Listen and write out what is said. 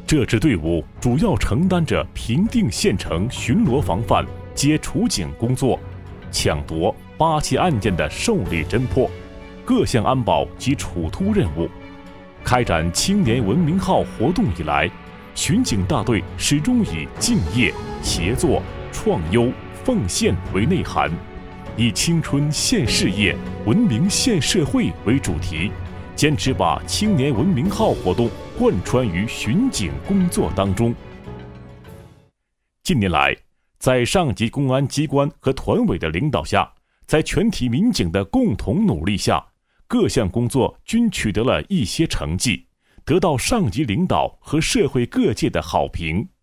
这支队伍主要承担着平定县城巡逻防范、接处警工作，抢夺8起案件的受理侦破，各项安保及处突任务。开展青年文明号活动以来，巡警大队始终以敬业、协作、创优、奉献为内涵，以青春献事业、文明献社会为主题，坚持把青年文明号活动贯穿于巡警工作当中。近年来，在上级公安机关和团委的领导下，在全体民警的共同努力下，各项工作均取得了一些成绩，得到上级领导和社会各界的好评。